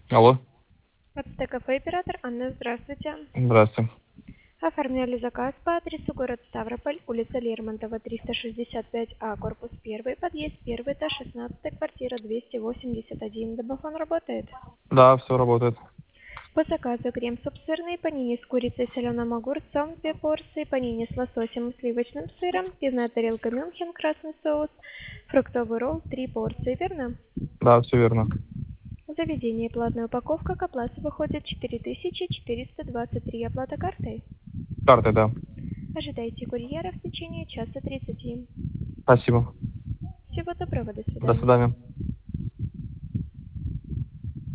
Алло. ТКФ оператор Анна, здравствуйте. Здравствуйте. Оформляли заказ по адресу город Ставрополь, улица Лермонтова, 365А, корпус 1, подъезд 1, этаж 16, квартира 281. Домофон работает? Да, все работает. По заказу крем-суп сырный, панини с курицей и соленым огурцом, 2 порции, панини с лососем и сливочным сыром, пивная тарелка Мюнхен, красный соус, фруктовый ролл, 3 порции, верно? Да, все верно. В заведении платная упаковка к оплате выходит 4423, оплата картой. Картой, да. Ожидайте курьера в течение часа 30. Спасибо. Всего доброго, до До свидания. свидания.